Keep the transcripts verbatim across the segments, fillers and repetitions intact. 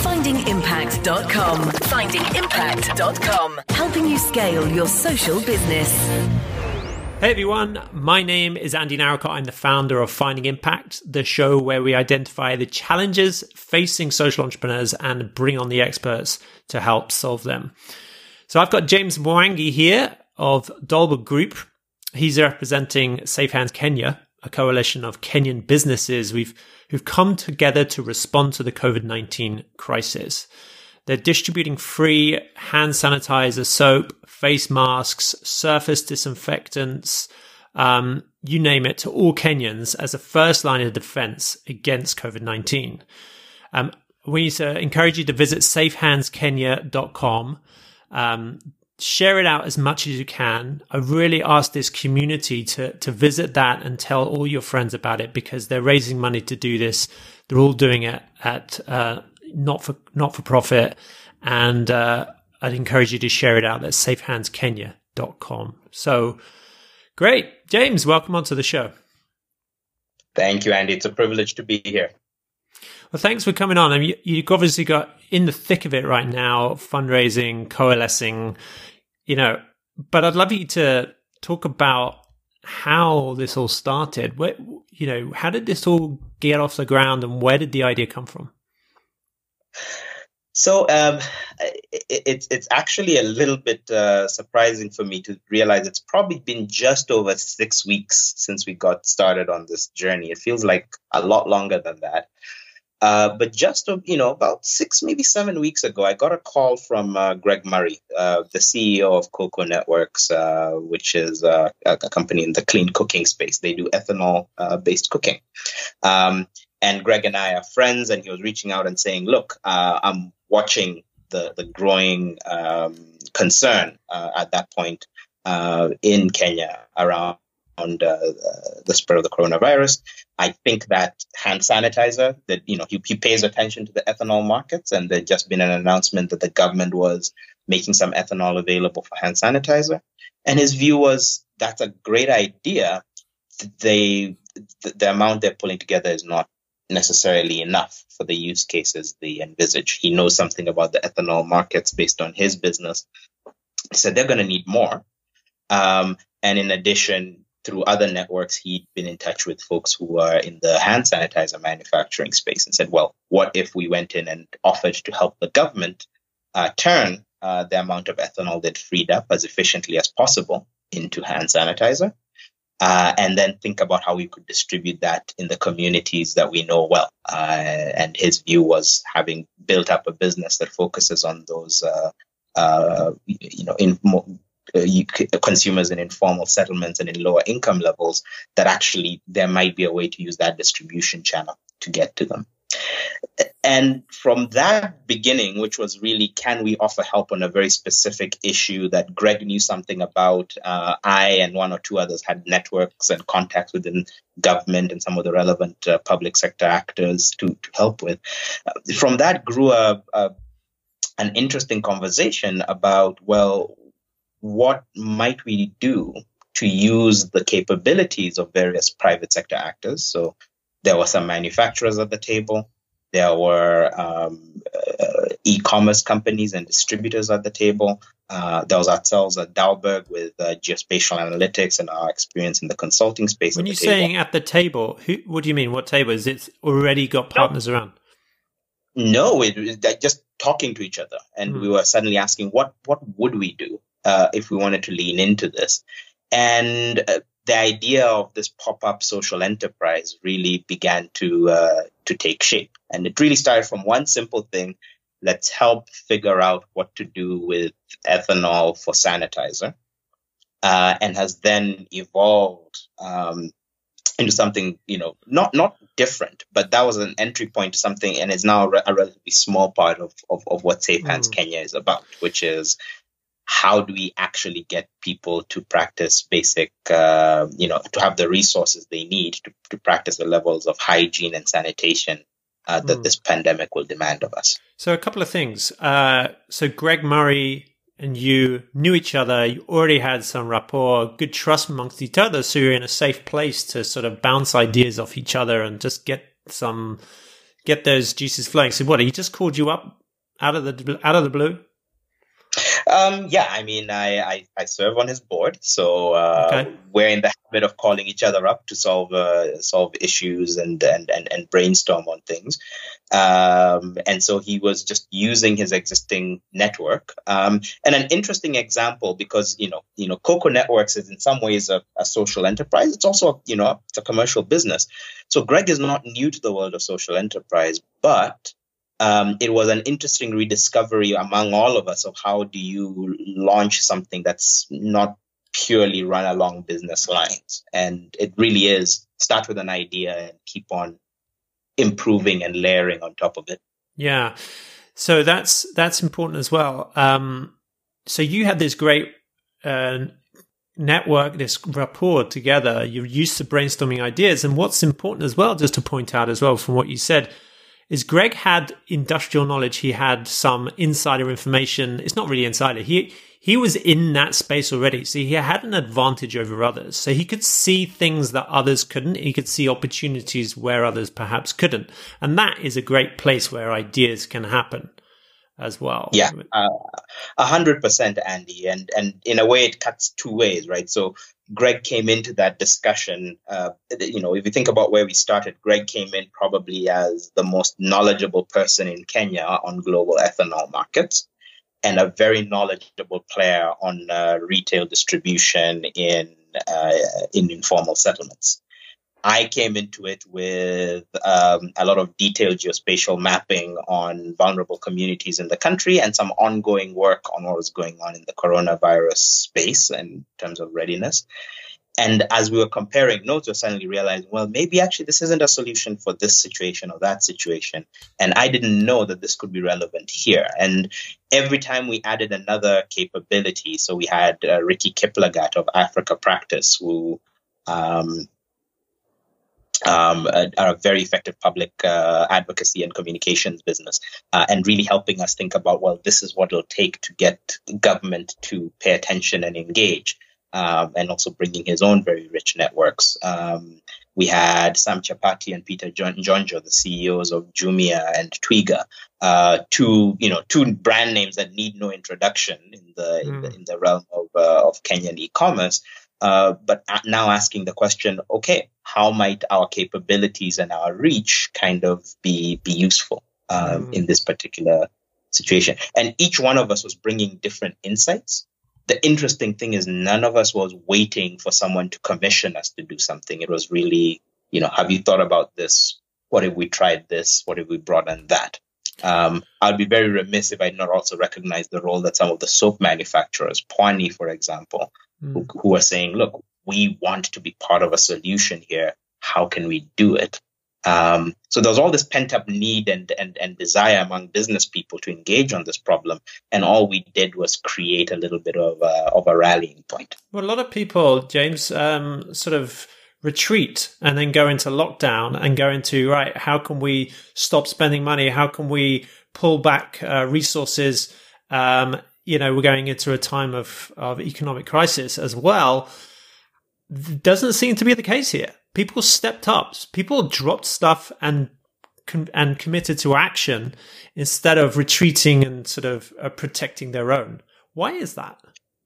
finding impact dot com. finding impact dot com. Helping you scale your social business. Hey everyone, my name is Andy Narracott. I'm the founder of Finding Impact, the show where we identify the challenges facing social entrepreneurs and bring on the experts to help solve them. So I've got James Mwangi here of Dolba Group. He's representing Safe Hands Kenya, a coalition of Kenyan businesses we've, who've come together to respond to the covid nineteen crisis. They're distributing free hand sanitizer, soap, face masks, surface disinfectants, um, you name it, to all Kenyans as a first line of defense against covid nineteen. Um, we uh, encourage you to visit safe hands kenya dot com. Um, share it out as much as you can. I really ask this community to, to visit that and tell all your friends about it, because they're raising money to do this. They're all doing it at uh, not for not for profit, and uh, I'd encourage you to share it out. That's safe hands kenya dot com. So great. James, welcome onto the show. Thank you, Andy. It's a privilege to be here. Well, thanks for coming on. I mean, you've obviously got in the thick of it right now, fundraising, coalescing, you know, but I'd love you to talk about how this all started. Where, you know, how did this all get off the ground, and where did the idea come from? So um, it, it's it's actually a little bit uh, surprising for me to realize it's probably been just over six weeks since we got started on this journey. It feels like a lot longer than that. Uh, but just, you know, about six, maybe seven weeks ago, I got a call from uh, Greg Murray, uh, the C E O of Cocoa Networks, uh, which is uh, a company in the clean cooking space. They do ethanol-based uh, cooking. Um, and Greg and I are friends, and he was reaching out and saying, look, uh, I'm watching the, the growing um, concern uh, at that point uh, in Kenya around on uh, the spread of the coronavirus. I think that hand sanitizer, that, you know, he, he pays attention to the ethanol markets, and there'd just been an announcement that the government was making some ethanol available for hand sanitizer. And his view was, that's a great idea. They, the, the amount they're pulling together is not necessarily enough for the use cases they envisage. He knows something about the ethanol markets based on his business. He said they're going to need more. Um, and in addition, through other networks, he'd been in touch with folks who are in the hand sanitizer manufacturing space and said, well, what if we went in and offered to help the government uh, turn uh, the amount of ethanol they'd freed up as efficiently as possible into hand sanitizer, uh, and then think about how we could distribute that in the communities that we know well. Uh, and his view was, having built up a business that focuses on those, uh, uh, you know, in more, Uh, you, consumers in informal settlements and in lower income levels, that actually there might be a way to use that distribution channel to get to them. And from that beginning, which was really, can we offer help on a very specific issue that Greg knew something about, uh, I and one or two others had networks and contacts within government and some of the relevant uh, public sector actors to, to help with. Uh, from that grew a, a an interesting conversation about, well, what might we do to use the capabilities of various private sector actors? So there were some manufacturers at the table. There were um, uh, e-commerce companies and distributors at the table. Uh, there was ourselves at Dalberg with uh, geospatial analytics and our experience in the consulting space. When you're saying at the table, who, what do you mean? What table? Is it already got partners no. around? No, it was just talking to each other. And mm. we were suddenly asking, what what would we do Uh, if we wanted to lean into this? And uh, the idea of this pop-up social enterprise really began to uh, to take shape. And it really started from one simple thing: let's help figure out what to do with ethanol for sanitizer, uh, and has then evolved um, into something, you know, not not different, but that was an entry point to something, and is now a, re- a relatively small part of, of, of what Safe Hands mm. Kenya is about, which is, how do we actually get people to practice basic, uh, you know, to have the resources they need to, to practice the levels of hygiene and sanitation uh, that mm. this pandemic will demand of us? So a couple of things. Uh, so Greg Murray and you knew each other. You already had some rapport, good trust amongst each other. So you're in a safe place to sort of bounce ideas off each other and just get some, get those juices flowing. So what, he just called you up out of the out of the blue? Um, yeah, I mean, I, I, I serve on his board, so uh, okay. we're in the habit of calling each other up to solve uh, solve issues and, and, and, and brainstorm on things. Um, and so he was just using his existing network. Um, and an interesting example, because you know, you know, Coco Networks is in some ways a, a social enterprise. It's also, you know, it's a commercial business. So Greg is not new to the world of social enterprise, but Um, it was an interesting rediscovery among all of us of how do you launch something that's not purely run along business lines. And it really is start with an idea and keep on improving and layering on top of it. Yeah. So that's that's important as well. Um, so you had this great uh, network, this rapport together. You're used to brainstorming ideas. And what's important as well, just to point out as well from what you said, is Greg had industrial knowledge. He had some insider information. It's not really insider. He he was in that space already. So he had an advantage over others. So he could see things that others couldn't. He could see opportunities where others perhaps couldn't. And that is a great place where ideas can happen as well. Yeah, a hundred percent, Andy. And and in a way, it cuts two ways, right? So Greg came into that discussion. Uh, you know, if you think about where we started, Greg came in probably as the most knowledgeable person in Kenya on global ethanol markets, and a very knowledgeable player on uh, retail distribution in uh, in informal settlements. I came into it with um, a lot of detailed geospatial mapping on vulnerable communities in the country and some ongoing work on what was going on in the coronavirus space in terms of readiness. And as we were comparing notes, we were suddenly realizing, well, maybe actually this isn't a solution for this situation or that situation. And I didn't know that this could be relevant here. And every time we added another capability, so we had uh, Ricky Kiplagat of Africa Practice, who um, Um, are a very effective public uh, advocacy and communications business, uh, and really helping us think about, well, this is what it'll take to get government to pay attention and engage, um, and also bringing his own very rich networks. Um, we had Sam Chapati and Peter Njonjo, the C E Os of Jumia and Twiga, uh, two you know two brand names that need no introduction in the mm. in, the, in the realm of uh, of Kenyan e-commerce. Uh, but now asking the question, okay, how might our capabilities and our reach kind of be be useful um, mm. in this particular situation? And each one of us was bringing different insights. The interesting thing is none of us was waiting for someone to commission us to do something. It was really, you know, have you thought about this? What if we tried this? What if we brought in that? Um, I'd be very remiss if I did not also recognize the role that some of the soap manufacturers, Pwani, for example, mm. who, who are saying, look, we want to be part of a solution here. How can we do it? Um, so there's all this pent up need and, and, and desire among business people to engage on this problem. And all we did was create a little bit of a, of a rallying point. Well, a lot of people, James, um, sort of retreat and then go into lockdown and go into, right, how can we stop spending money? How can we pull back uh, resources? Um, you know, we're going into a time of, of economic crisis as well. Doesn't seem to be the case here. People stepped up. People dropped stuff and and committed to action instead of retreating and sort of uh, protecting their own. Why is that?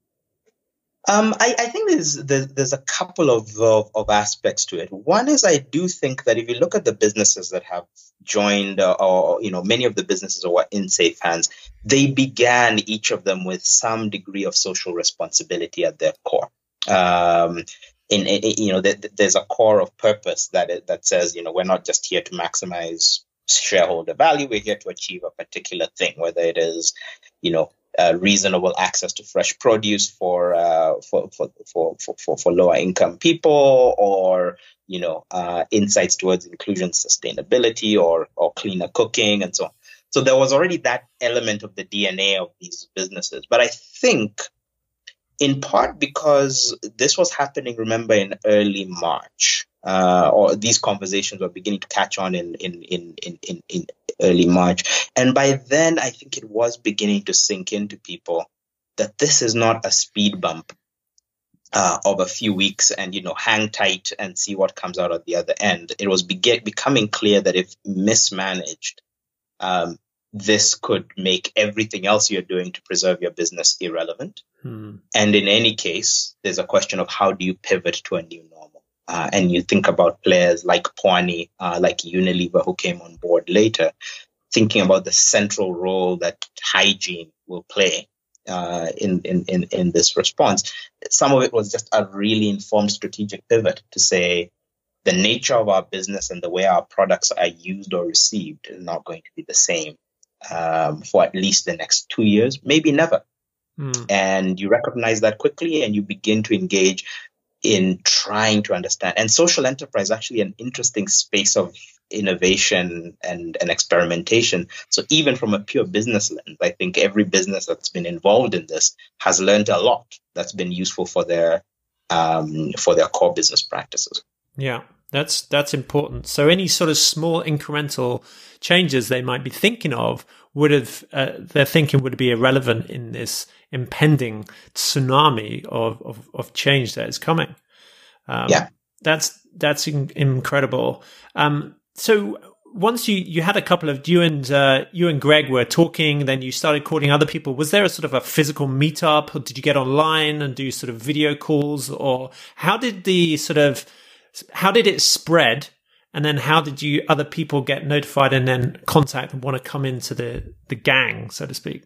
Um, I, I think there's, there's there's a couple of, of of aspects to it. One is I do think that if you look at the businesses that have joined, uh, or you know, many of the businesses who are in Safe Hands, they began each of them with some degree of social responsibility at their core. Um, in, in you know, th- th- there's a core of purpose that it, that says, you know, we're not just here to maximize shareholder value. We're here to achieve a particular thing, whether it is, you know, Uh, reasonable access to fresh produce for, uh, for, for, for, for, for lower income people, or, you know, uh, insights towards inclusion, sustainability, or, or cleaner cooking, and so on. So there was already that element of the D N A of these businesses. But I think in part because this was happening, remember, in early March, uh, or these conversations were beginning to catch on in, in, in, in, in, in early March. And by then, I think it was beginning to sink into people that this is not a speed bump uh, of a few weeks and, you know, hang tight and see what comes out at the other end. It was be- becoming clear that if mismanaged, um, this could make everything else you're doing to preserve your business irrelevant. Hmm. And in any case, there's a question of how do you pivot to a new normal? Uh, and you think about players like Pwani, uh, like Unilever, who came on board later, thinking about the central role that hygiene will play uh, in, in, in, in this response. Some of it was just a really informed strategic pivot to say the nature of our business and the way our products are used or received is not going to be the same um, for at least the next two years, maybe never. Mm. And you recognize that quickly and you begin to engage in trying to understand. And social enterprise is actually an interesting space of innovation and, and experimentation. So even from a pure business lens, I think every business that's been involved in this has learned a lot that's been useful for their um, for their core business practices. Yeah, that's that's important. So any sort of small incremental changes they might be thinking of would have uh, their thinking would be irrelevant in this impending tsunami of of, of change that is coming. Um, yeah, that's that's in- incredible. Um, so once you you had a couple of you and uh, you and Greg were talking, then you started calling other people. Was there a sort of a physical meetup, or did you get online and do sort of video calls, or how did the sort of how did it spread? And then how did you other people get notified and then contact and want to come into the, the gang, so to speak?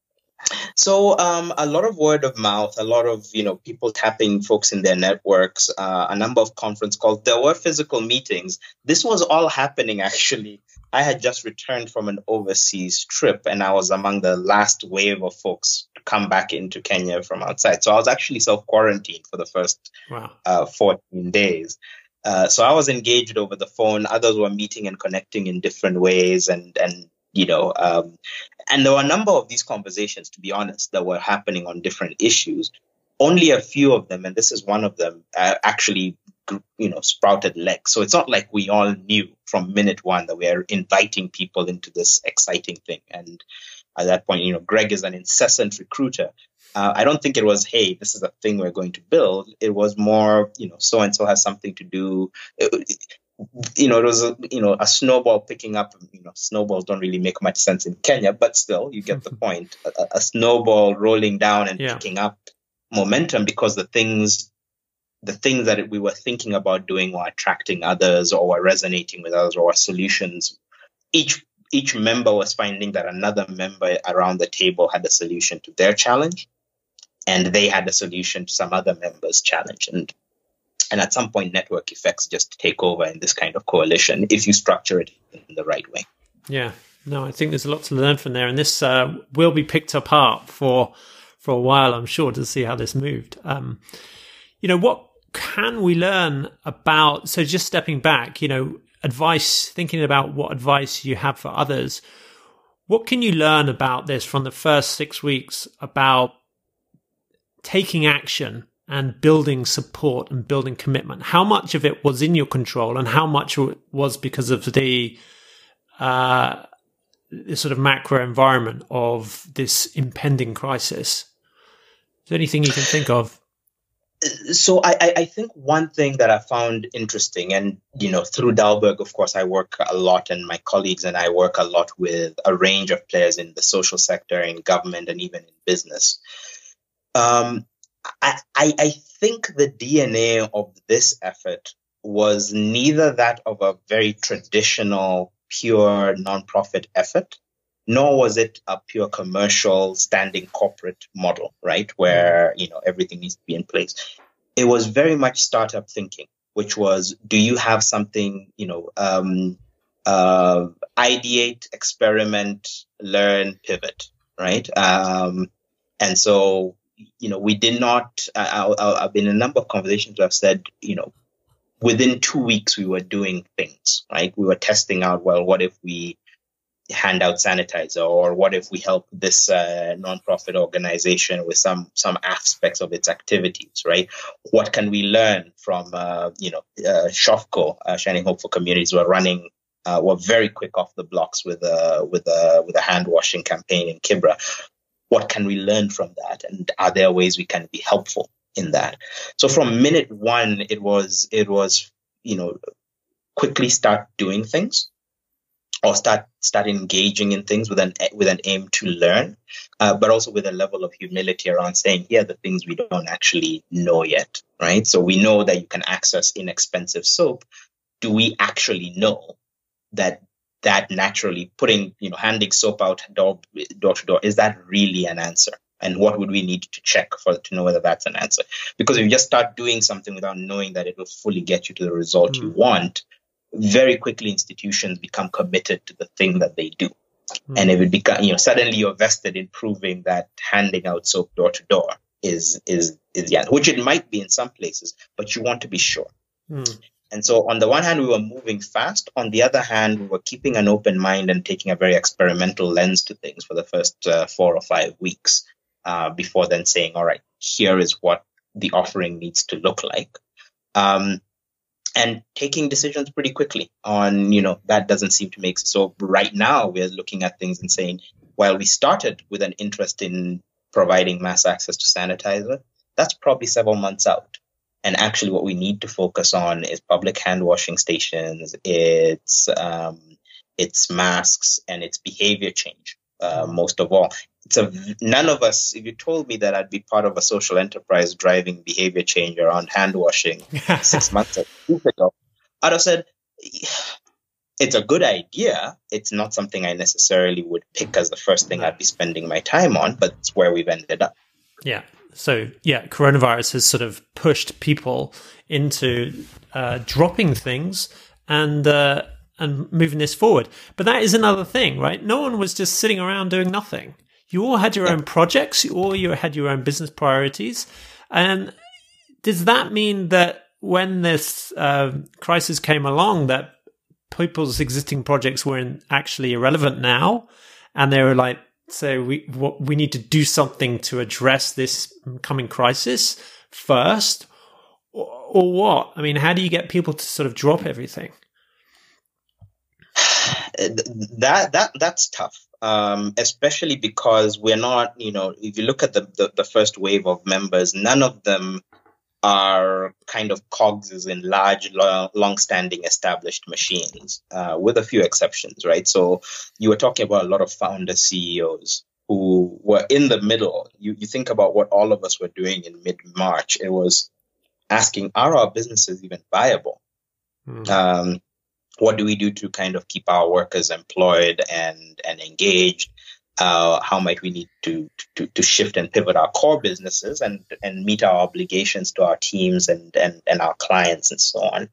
So um, a lot of word of mouth, a lot of, you know, people tapping folks in their networks, uh, a number of conference calls. There were physical meetings. This was all happening, actually. I had just returned from an overseas trip and I was among the last wave of folks to come back into Kenya from outside. So I was actually self-quarantined for the first wow. uh, fourteen days. Uh, so I was engaged over the phone. Others were meeting and connecting in different ways. And, and you know, um, and there were a number of these conversations, to be honest, that were happening on different issues. Only a few of them, and this is one of them, uh, actually, you know, sprouted legs. So it's not like we all knew from minute one that we are inviting people into this exciting thing. And at that point, you know, Greg is an incessant recruiter. Uh, I don't think it was, hey, this is a thing we're going to build. It was more, you know, so-and-so has something to do. It, it, you know, it was, a, you know, a snowball picking up. You know, snowballs don't really make much sense in Kenya, but still, you get the point. A, a snowball rolling down and yeah. picking up momentum because the things, the things that we were thinking about doing were attracting others or were resonating with others or solutions. Each each member was finding that another member around the table had a solution to their challenge. And they had a solution to some other members' challenge. And and at some point, network effects just take over in this kind of coalition if you structure it in the right way. Yeah, no, I think there's a lot to learn from there. And this uh, will be picked apart for for a while, I'm sure, to see how this moved. Um, you know, what can we learn about, so just stepping back, you know, advice, thinking about what advice you have for others, what can you learn about this from the first six weeks about taking action and building support and building commitment? How much of it was in your control and how much was because of the, uh, the sort of macro environment of this impending crisis? Is there anything you can think of? So I, I think one thing that I found interesting, and, you know, through Dalberg, of course, I work a lot, and my colleagues and I work a lot with a range of players in the social sector, in government, and even in business. Um, I, I, I think the D N A of this effort was neither that of a very traditional, pure nonprofit effort, nor was it a pure commercial standing corporate model, right, where, you know, everything needs to be in place. It was very much startup thinking, which was, do you have something, you know, um, uh, ideate, experiment, learn, pivot, right? Um, and so, you know, we did not, I, I, I've been in a number of conversations where I've said, you know, within two weeks we were doing things, right? We were testing out, well, what if we hand out sanitizer, or what if we help this uh, nonprofit organization with some some aspects of its activities, right? What can we learn from, uh, you know, uh, Shofco, uh, Shining Hope for Communities, were running, uh, were very quick off the blocks with a with a with a hand washing campaign in Kibra. What can we learn from that, and are there ways we can be helpful in that? So from minute one, it was it was you know quickly start doing things. or start start engaging in things with an with an aim to learn, uh, but also with a level of humility around saying, here are the things we don't actually know yet, right? So we know that you can access inexpensive soap. Do we actually know that that naturally putting, you know, handing soap out door, door to door, is that really an answer? And what would we need to check for to know whether that's an answer? Because if you just start doing something without knowing that it will fully get you to the result mm. you want, very quickly institutions become committed to the thing that they do. Mm. And if it become, you know, suddenly you're vested in proving that handing out soap door to door is, is, is, yeah, which it might be in some places, but you want to be sure. Mm. And so on the one hand, we were moving fast. On the other hand, we were keeping an open mind and taking a very experimental lens to things for the first uh, four or five weeks uh, before then saying, all right, here is what the offering needs to look like. Um, and taking decisions pretty quickly on, you know, that doesn't seem to make sense. So right now we're looking at things and saying, while we started with an interest in providing mass access to sanitizer, that's probably several months out. And actually what we need to focus on is public hand washing stations, it's, um, it's masks, and it's behavior change, uh, most of all. It's a, none of us, if you told me that I'd be part of a social enterprise driving behavior change around hand washing six months ago, I'd have said, it's a good idea. It's not something I necessarily would pick as the first thing I'd be spending my time on, but it's where we've ended up. Yeah. So, yeah, coronavirus has sort of pushed people into uh, dropping things and uh, and moving this forward. But that is another thing, right? No one was just sitting around doing nothing. You all had your own projects. You all you had your own business priorities. And does that mean that when this uh, crisis came along, that people's existing projects weren't actually irrelevant now, and they were like, so we what, we need to do something to address this coming crisis first, or, or what? I mean, how do you get people to sort of drop everything? That that that's tough, um, especially because we're not, you know, if you look at the, the, the first wave of members, none of them are kind of cogs in large, long-standing established machines, uh, with a few exceptions, right? So you were talking about a lot of founder C E Os who were in the middle. You, you think about what all of us were doing in mid-March. It was asking, are our businesses even viable? Mm. Um, what do we do to kind of keep our workers employed and, and engaged? Uh, how might we need to, to to shift and pivot our core businesses and, and meet our obligations to our teams and, and, and our clients and so on.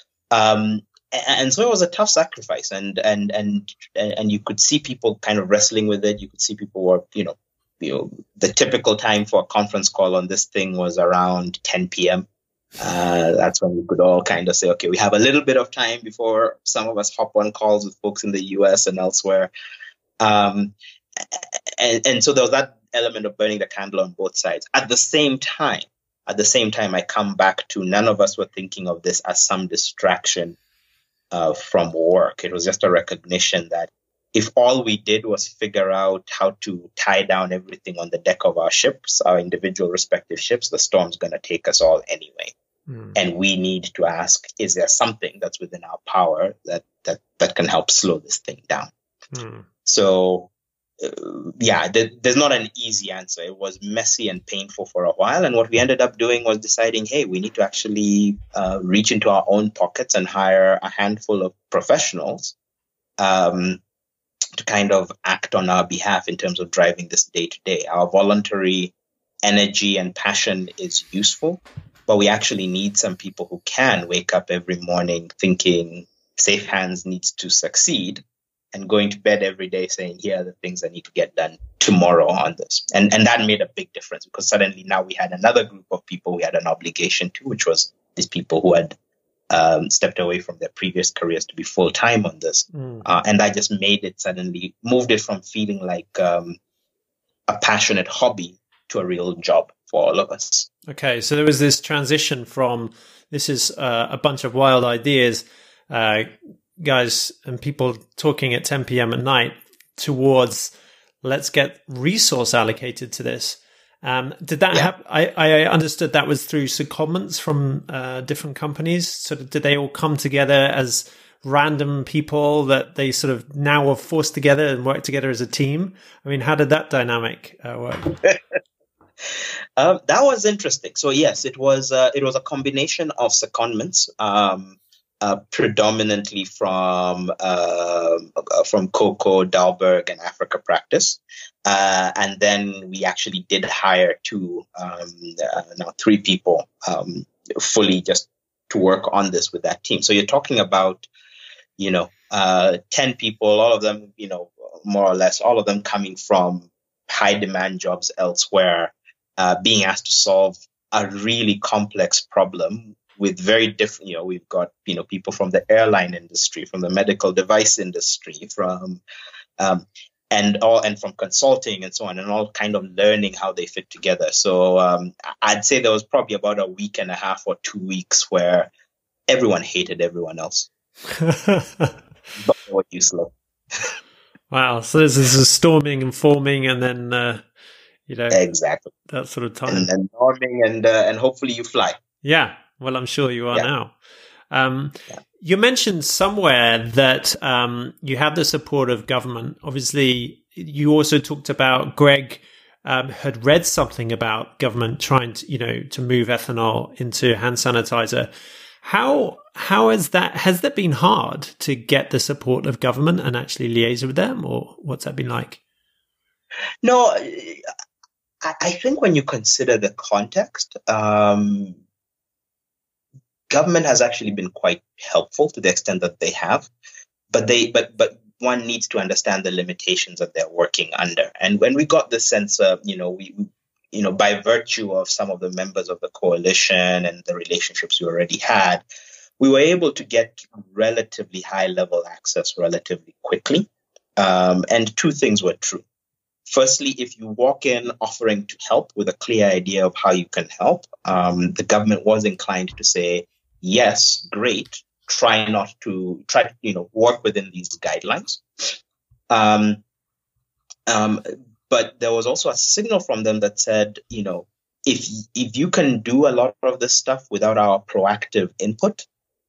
Um, and, and so it was a tough sacrifice, and and and and you could see people kind of wrestling with it. You could see people were, you know, you know, the typical time for a conference call on this thing was around ten p.m. Uh, that's when we could all kind of say, okay, we have a little bit of time before some of us hop on calls with folks in the U S and elsewhere. Um, And, and so there was that element of burning the candle on both sides. At the same time, at the same time, I come back to none of us were thinking of this as some distraction uh, from work. It was just a recognition that if all we did was figure out how to tie down everything on the deck of our ships, our individual respective ships, the storm's going to take us all anyway. Mm. And we need to ask, is there something that's within our power that that, that can help slow this thing down? Mm. So, uh, yeah, there, there's not an easy answer. It was messy and painful for a while. And what we ended up doing was deciding, hey, we need to actually uh, reach into our own pockets and hire a handful of professionals um, to kind of act on our behalf in terms of driving this day to day. Our voluntary energy and passion is useful, but we actually need some people who can wake up every morning thinking Safe Hands needs to succeed, and going to bed every day saying, here are the things that need to get done tomorrow on this. And and that made a big difference, because suddenly now we had another group of people we had an obligation to, which was these people who had um, stepped away from their previous careers to be full-time on this. Mm. Uh, and that just made it suddenly, moved it from feeling like um, a passionate hobby to a real job for all of us. Okay, so there was this transition from, this is uh, a bunch of wild ideas, uh, guys and people talking at ten p.m. at night, towards let's get resource allocated to this. Um, did that yeah. happen? I, I understood that was through secondments from uh, different companies. So did they all come together as random people that they sort of now are forced together and work together as a team? I mean, how did that dynamic uh, work? um, that was interesting. So yes, it was uh, it was a combination of secondments, um, uh, predominantly from uh, from Coco, Dalberg, and Africa Practice, uh, and then we actually did hire two, um, uh, now three people, um, fully just to work on this with that team. So you're talking about, you know, uh, ten people, all of them, you know, more or less, all of them coming from high demand jobs elsewhere, uh, being asked to solve a really complex problem with very different, you know, we've got, you know, people from the airline industry, from the medical device industry, from, um, and all, and from consulting and so on, and all kind of learning how they fit together. So um, I'd say there was probably about a week and a half or two weeks where everyone hated everyone else. But they were useless. Wow. So this is a storming and forming, and then, uh, you know, exactly that sort of time. And then norming, and uh, and hopefully you fly. Yeah. Well, I'm sure you are yeah. now. Um, yeah. You mentioned somewhere that um, you have the support of government. Obviously, you also talked about Greg um, had read something about government trying to, you know, to move ethanol into hand sanitizer. How how has that has that been hard to get the support of government and actually liaise with them, or what's that been like? No, I, I think when you consider the context, um, government has actually been quite helpful to the extent that they have, but they but but one needs to understand the limitations that they're working under. And when we got the sense of, you know, we, you know, by virtue of some of the members of the coalition and the relationships we already had, we were able to get relatively high level access relatively quickly. Um, and two things were true. Firstly, if you walk in offering to help with a clear idea of how you can help, um, the government was inclined to say, yes, great. Try not to try to, you know, work within these guidelines. Um, um, but there was also a signal from them that said, you know, if if you can do a lot of this stuff without our proactive input,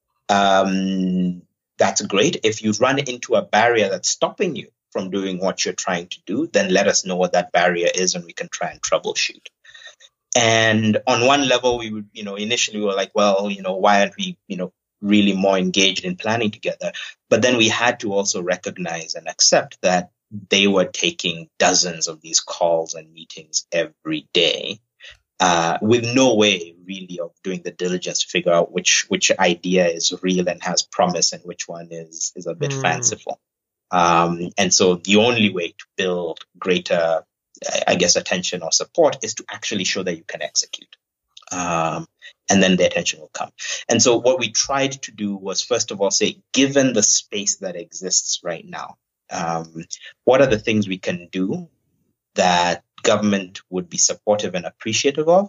um, that's great. If you run into a barrier that's stopping you from doing what you're trying to do, then let us know what that barrier is, and we can try and troubleshoot. And on one level, we would, you know, initially we were like, well, you know, why aren't we, you know, really more engaged in planning together? But then we had to also recognize and accept that they were taking dozens of these calls and meetings every day, uh, with no way really of doing the diligence to figure out which which idea is real and has promise and which one is is a bit mm. fanciful. Um, and so the only way to build greater, I guess, attention or support is to actually show that you can execute. Um, and then the attention will come. And so what we tried to do was, first of all, say, given the space that exists right now, um, what are the things we can do that government would be supportive and appreciative of,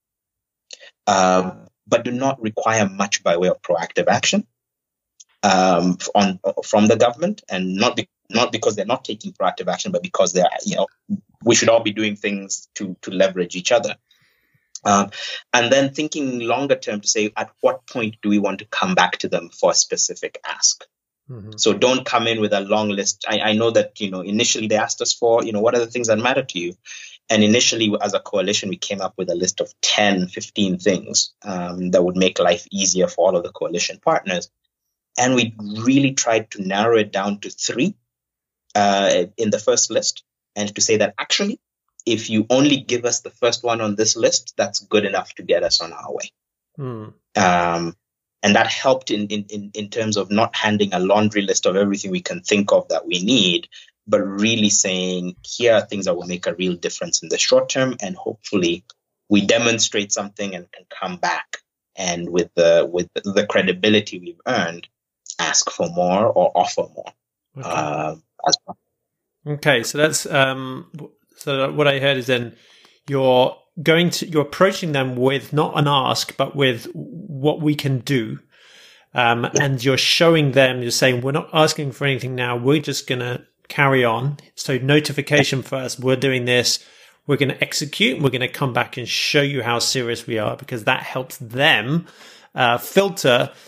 um, but do not require much by way of proactive action um, on from the government, and not be, not because they're not taking proactive action, but because they're, you know, we should all be doing things to to leverage each other. Um, and then thinking longer term to say, at what point do we want to come back to them for a specific ask? Mm-hmm. So don't come in with a long list. I, I know that, you know, initially they asked us for, you know, what are the things that matter to you? And initially as a coalition, we came up with a list of ten, fifteen things um, that would make life easier for all of the coalition partners. And we really tried to narrow it down to three uh, in the first list, and to say that actually, if you only give us the first one on this list, that's good enough to get us on our way. Mm. Um, and that helped in, in, in terms of not handing a laundry list of everything we can think of that we need, but really saying, here are things that will make a real difference in the short term. And hopefully we demonstrate something and can come back. And with the, with the credibility we've earned, ask for more or offer more. Okay. Uh, as well. Okay. So that's, um, So what I heard is then you're going to, you're approaching them with not an ask, but with what we can do. Um, yeah. And you're showing them, you're saying, we're not asking for anything now. We're just going to carry on. So notification first, we're doing this. We're going to execute. We're going to come back and show you how serious we are, because that helps them uh, filter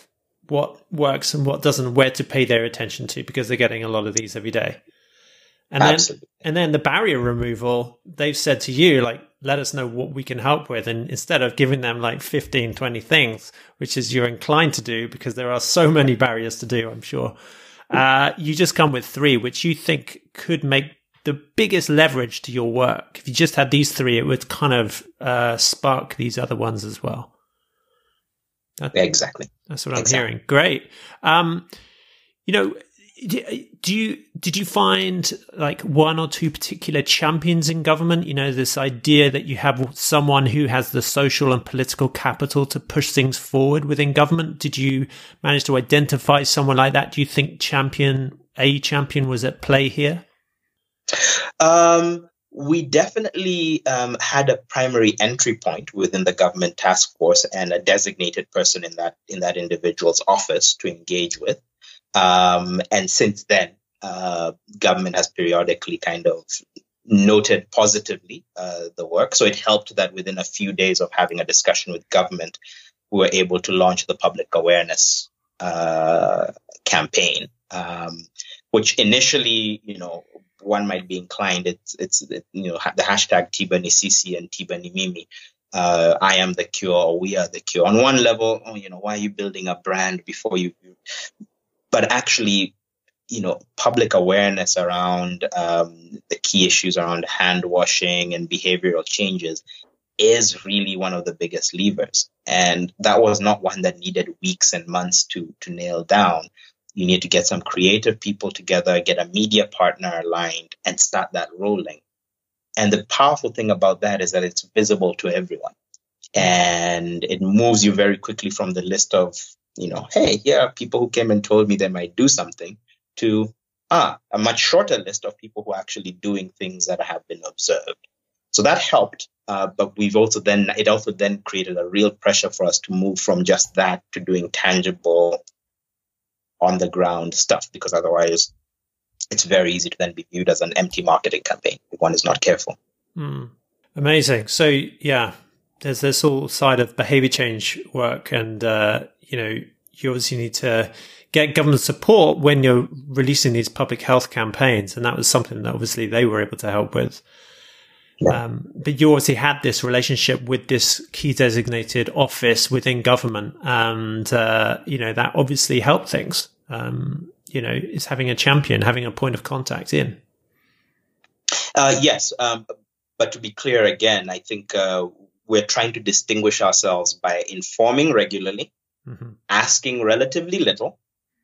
what works and what doesn't, where to pay their attention to, because they're getting a lot of these every day. And then, Absolutely. and then the barrier removal, they've said to you, like, let us know what we can help with. And instead of giving them like fifteen, twenty things, which is you're inclined to do because there are so many barriers to do, I'm sure, uh, you just come with three, which you think could make the biggest leverage to your work. If you just had these three, it would kind of uh, spark these other ones as well. That, exactly. That's what I'm exactly. hearing. Great. Um, you know, do you did you find like one or two particular champions in government? You know, this idea that you have someone who has the social and political capital to push things forward within government. Did you manage to identify someone like that? Do you think champion, a champion was at play here? Um, we definitely um, had a primary entry point within the government task force and a designated person in that in that individual's office to engage with. Um, and since then, uh, government has periodically kind of noted positively uh, the work. So it helped that within a few days of having a discussion with government, we were able to launch the public awareness uh, campaign, um, which initially, you know, one might be inclined. It's, it's it, you know, the hashtag Tibanisisi and Tibanimimi. Uh, I am the cure, or we are the cure. On one level, oh, you know, why are you building a brand before you? But actually, you know, public awareness around um, the key issues around hand washing and behavioral changes is really one of the biggest levers. And that was not one that needed weeks and months to to nail down. You need to get some creative people together, get a media partner aligned, and start that rolling. And the powerful thing about that is that it's visible to everyone. And it moves you very quickly from the list of, you know, hey, here are people who came and told me they might do something, to ah, a much shorter list of people who are actually doing things that have been observed. So that helped. Uh, but we've also then, it also then created a real pressure for us to move from just that to doing tangible, on the ground stuff, because otherwise it's very easy to then be viewed as an empty marketing campaign if one is not careful. Mm. Amazing. So yeah, there's this whole side of behavior change work, and uh, you know, you obviously need to get government support when you're releasing these public health campaigns, and that was something that obviously they were able to help with. Yeah. Um, but you obviously had this relationship with this key designated office within government, and uh, you know, that obviously helped things. Um, you know, is having a champion, having a point of contact in. Uh, yes, um, but to be clear again, I think uh, we're trying to distinguish ourselves by informing regularly, mm-hmm. asking relatively little,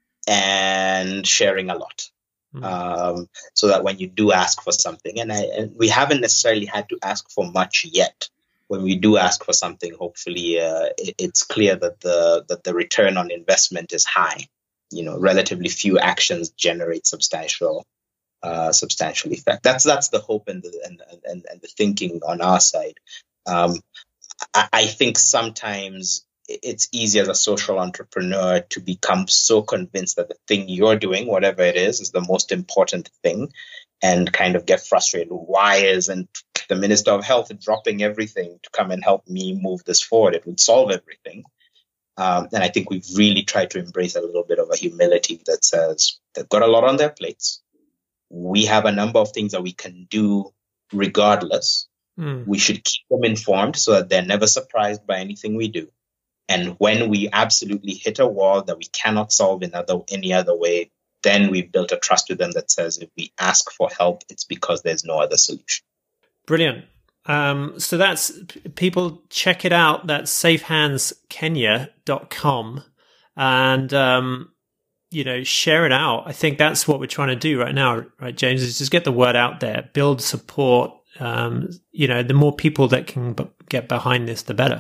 and sharing a lot. Mm-hmm. Um, so that when you do ask for something, and, I, and we haven't necessarily had to ask for much yet. When we do ask for something, hopefully uh, it, it's clear that the that the return on investment is high. You know, relatively few actions generate substantial, uh, substantial effect. That's that's the hope and the and and, and the thinking on our side. Um, I, I think sometimes it's easy as a social entrepreneur to become so convinced that the thing you're doing, whatever it is, is the most important thing, and kind of get frustrated. Why isn't the Minister of Health dropping everything to come and help me move this forward? It would solve everything. Um, and I think we've really tried to embrace a little bit of a humility that says they've got a lot on their plates. We have a number of things that we can do regardless. Mm. We should keep them informed so that they're never surprised by anything we do. And when we absolutely hit a wall that we cannot solve in other, any other way, then we've built a trust with them that says if we ask for help, it's because there's no other solution. Brilliant. Um, so that's, people check it out. That's safe hands kenya dot com, and, um, you know, share it out. I think that's what we're trying to do right now, right, James, is just get the word out there, build support. Um, you know, the more people that can b- get behind this, the better.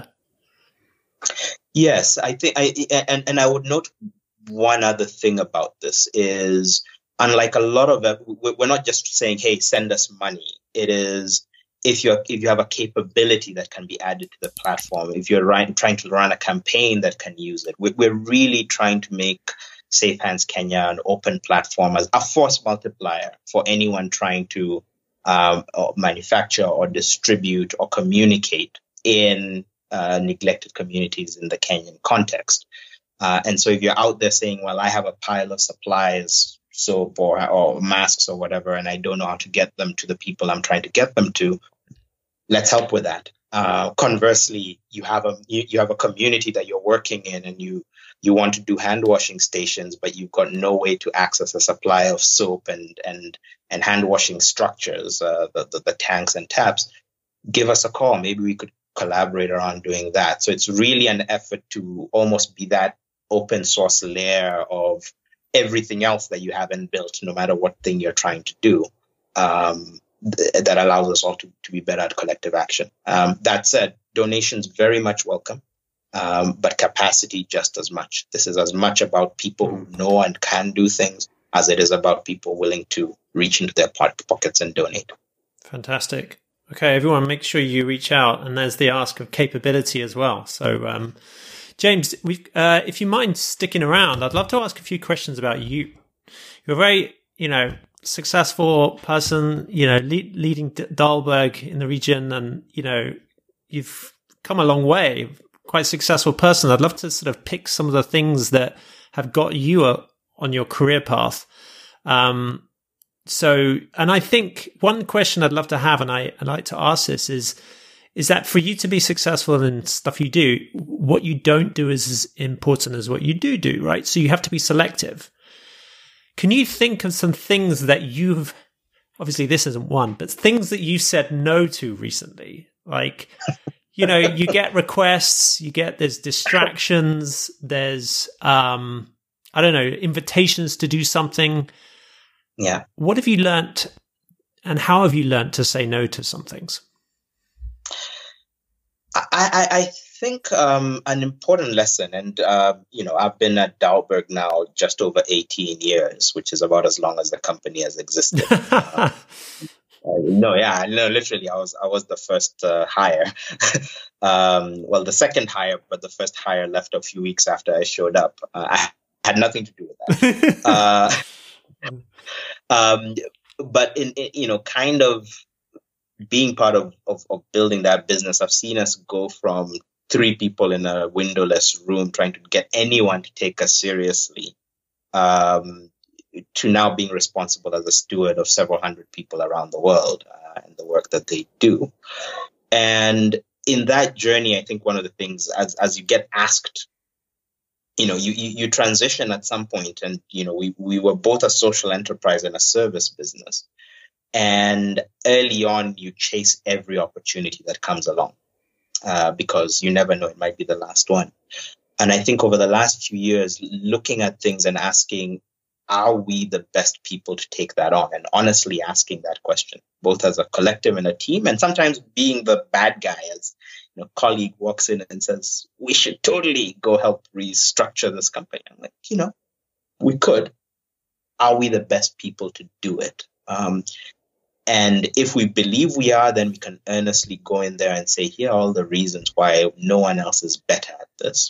Yes, I think I, and, and I would note one other thing about this is, unlike a lot of, we're not just saying, hey, send us money. It is, if you're if you have a capability that can be added to the platform, if you're run, trying to run a campaign that can use it, we're, we're really trying to make Safe Hands Kenya an open platform as a force multiplier for anyone trying to um, or manufacture or distribute or communicate in uh, neglected communities in the Kenyan context. Uh, and so if you're out there saying, well, I have a pile of supplies, soap or, or masks or whatever, and I don't know how to get them to the people I'm trying to get them to, let's help with that. Uh, conversely, you have a you, you have a community that you're working in, and you you want to do hand washing stations, but you've got no way to access a supply of soap and and and hand washing structures, uh, the, the the tanks and taps. Give us a call. Maybe we could collaborate around doing that. So it's really an effort to almost be that open source layer of everything else that you haven't built, no matter what thing you're trying to do. Um, th- that allows us all to, to be better at collective action. Um, that said, donations very much welcome, um, but capacity just as much. This is as much about people who know and can do things as it is about people willing to reach into their pockets and donate. Fantastic. Okay, everyone, make sure you reach out. And there's the ask of capability as well. So, um, James, we've, uh, if you mind sticking around, I'd love to ask a few questions about you. You're a very, you know, successful person, you know, lead, leading D- Dalberg in the region, and, you know, you've come a long way, quite a successful person. I'd love to sort of pick some of the things that have got you uh, on your career path. Um, So, and I think one question I'd love to have, and I, I like to ask this, is, is that for you to be successful in stuff you do, what you don't do is as important as what you do do, right? So you have to be selective. Can you think of some things that you've, obviously this isn't one, but things that you said no to recently? Like, you know, you get requests, you get, there's distractions, there's, um, I don't know, invitations to do something. Yeah. What have you learnt, and how have you learnt to say no to some things? I, I, I think um, an important lesson, and, uh, you know, I've been at Dalberg now just over eighteen years, which is about as long as the company has existed. uh, no, yeah, no, literally, I was I was the first uh, hire. um, well, the second hire, but the first hire left a few weeks after I showed up. Uh, I had nothing to do with that. uh, Um, but in, in, you know, kind of being part of, of, of building that business, I've seen us go from three people in a windowless room trying to get anyone to take us seriously, um, to now being responsible as a steward of several hundred people around the world uh, and the work that they do. And in that journey, I think one of the things, as as you get asked, you know, you, you, you transition at some point, and, you know, we, we were both a social enterprise and a service business. And early on, you chase every opportunity that comes along uh, because you never know, it might be the last one. And I think over the last few years, looking at things and asking, are we the best people to take that on? And honestly asking that question, both as a collective and a team, and sometimes being the bad guy as, you know, colleague walks in and says, we should totally go help restructure this company. I'm like, you know, we could. Are we the best people to do it? Um, and if we believe we are, then we can earnestly go in there and say, here are all the reasons why no one else is better at this.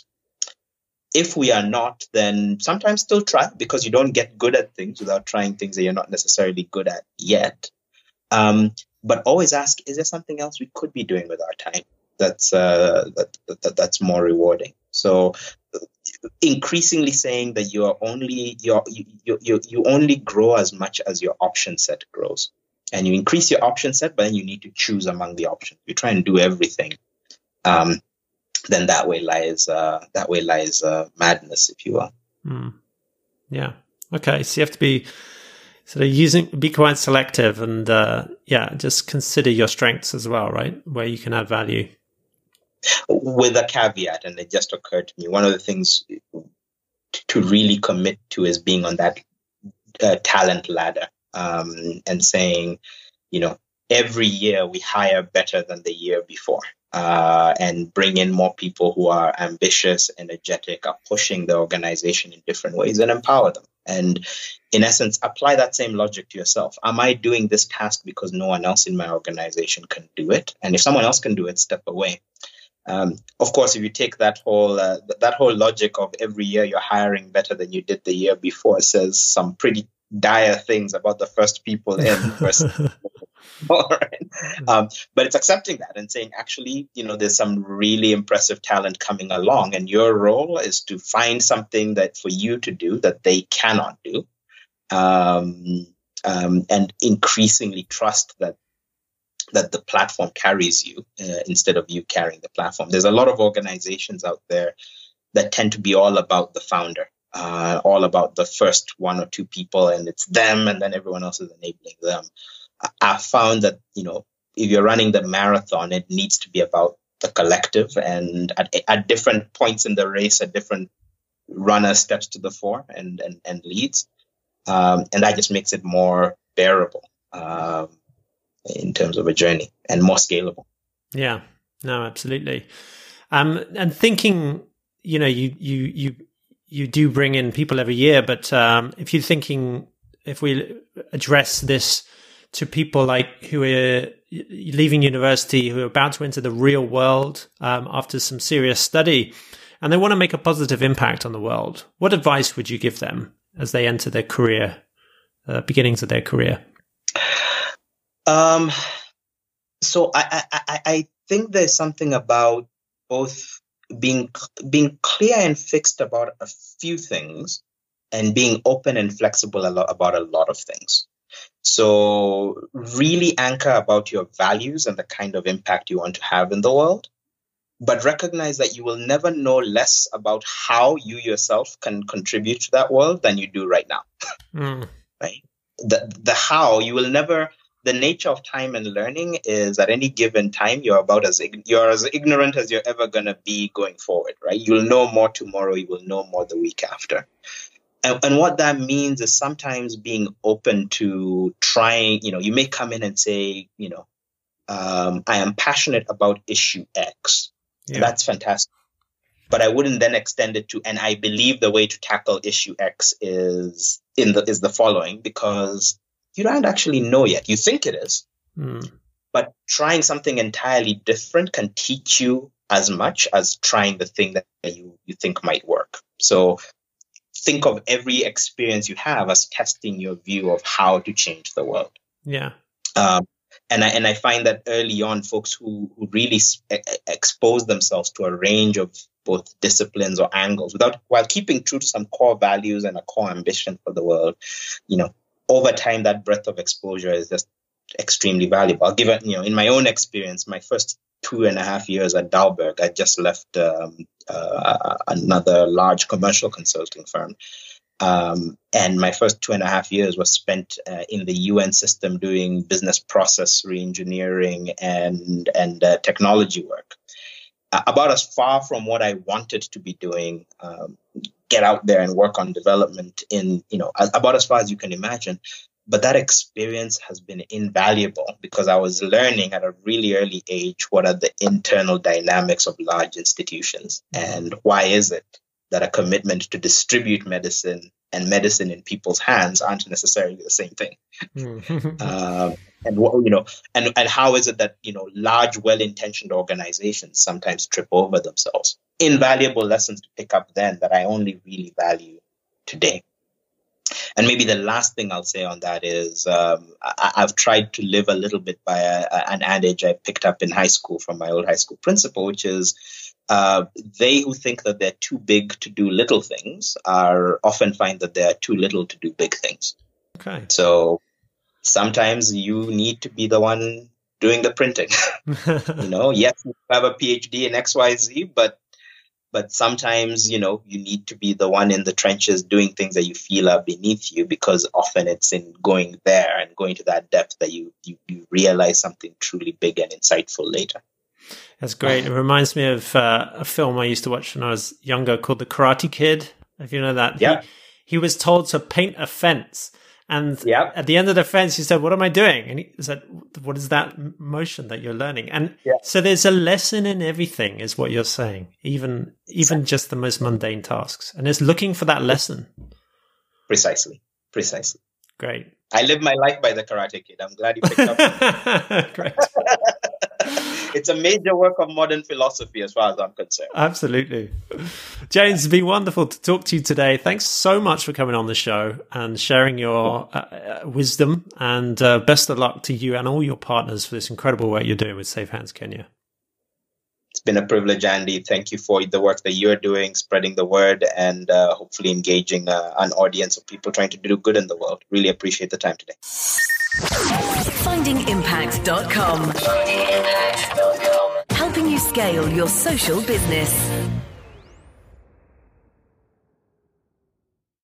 If we are not, then sometimes still try, because you don't get good at things without trying things that you're not necessarily good at yet. Um, but always ask, is there something else we could be doing with our time that's uh, that, that that's more rewarding? So increasingly saying that you are only you're, you you you only grow as much as your option set grows, and you increase your option set, but then you need to choose among the options. You try and do everything. Um, then that way lies uh, that way lies uh, madness, if you will. Mm. Yeah. Okay. So you have to be sort of using, be quite selective, and uh, yeah, just consider your strengths as well, right? Where you can add value. With a caveat, and it just occurred to me, one of the things to really commit to is being on that uh, talent ladder, um, and saying, you know, every year we hire better than the year before. Uh, and bring in more people who are ambitious, energetic, are pushing the organization in different ways, and empower them. And in essence, apply that same logic to yourself. Am I doing this task because no one else in my organization can do it? And if someone else can do it, step away. Um, of course, if you take that whole uh, that whole logic of every year you're hiring better than you did the year before, says some pretty dire things about the first people in versus All right. Um, but it's accepting that and saying, actually, you know, there's some really impressive talent coming along, and your role is to find something that for you to do that they cannot do, um, um, and increasingly trust that that the platform carries you uh, instead of you carrying the platform. There's a lot of organizations out there that tend to be all about the founder, uh, all about the first one or two people, and it's them, and then everyone else is enabling them. I found that, you know, if you're running the marathon, it needs to be about the collective, and at, at different points in the race, a different runner steps to the fore and and, and leads, um, and that just makes it more bearable um, in terms of a journey and more scalable. Yeah, no, absolutely. Um, and thinking, you know, you you you you do bring in people every year, but um, if you're thinking, if we address this to people like who are leaving university, who are about to enter the real world um, after some serious study, and they want to make a positive impact on the world, what advice would you give them as they enter their career, uh, beginnings of their career? Um, so I, I, I think there's something about both being being clear and fixed about a few things, and being open and flexible a lot about a lot of things. So really anchor about your values and the kind of impact you want to have in the world, but recognize that you will never know less about how you yourself can contribute to that world than you do right now. Mm. Right? The the how, you will never. The nature of time and learning is at any given time you're about as you're as ignorant as you're ever going to be going forward. Right? You'll know more tomorrow. You will know more the week after. And, and what that means is sometimes being open to trying, you know, you may come in and say, you know, um, I am passionate about issue X. Yeah. That's fantastic. But I wouldn't then extend it to, and I believe the way to tackle issue X is in the is the following, because you don't actually know yet. You think it is, mm. but trying something entirely different can teach you as much as trying the thing that you, you think might work. So think of every experience you have as testing your view of how to change the world. Yeah. Um, and I and I find that early on, folks who, who really e- expose themselves to a range of both disciplines or angles, without while keeping true to some core values and a core ambition for the world, you know, over time that breadth of exposure is just extremely valuable. I'll give it, you know, in my own experience, my first two and a half years at Dalberg, I just left um, uh, another large commercial consulting firm. Um, and my first two and a half years was spent uh, in the U N system doing business process reengineering and, and uh, technology work. Uh, about as far from what I wanted to be doing, um, get out there and work on development in, you know, about as far as you can imagine. But that experience has been invaluable because I was learning at a really early age what are the internal dynamics of large institutions, and why is it that a commitment to distribute medicine and medicine in people's hands aren't necessarily the same thing. um, and what, you know, and and how is it that, you know, large, well-intentioned organizations sometimes trip over themselves? Invaluable lessons to pick up then that I only really value today. And maybe the last thing I'll say on that is um, I, I've tried to live a little bit by a, a, an adage I picked up in high school from my old high school principal, which is uh, they who think that they're too big to do little things are often find that they're too little to do big things. Okay. So sometimes you need to be the one doing the printing. You know, yes, you have a PhD in X Y Z, but But sometimes, you know, you need to be the one in the trenches doing things that you feel are beneath you, because often it's in going there and going to that depth that you, you, you realize something truly big and insightful later. That's great. It reminds me of uh, a film I used to watch when I was younger called The Karate Kid, if you know that. Yeah. He, he was told to paint a fence. And yep. at the end of the fence, he said, "What am I doing?" And he said, "What is that motion that you're learning?" And yeah. so there's a lesson in everything, is what you're saying, even even just the most mundane tasks. And it's looking for that lesson. Precisely. Precisely. Great. I live my life by The Karate Kid. I'm glad you picked up. Great. it's a major work of modern philosophy as far as I'm concerned. Absolutely. James, it's been wonderful to talk to you today. Thanks so much for coming on the show and sharing your uh, wisdom, and uh, best of luck to you and all your partners for this incredible work you're doing with Safe Hands Kenya. It's been a privilege, Andy. Thank you for the work that you're doing, spreading the word, and uh, hopefully engaging uh, an audience of people trying to do good in the world. Really appreciate the time today. finding impact dot com. Helping you scale your social business.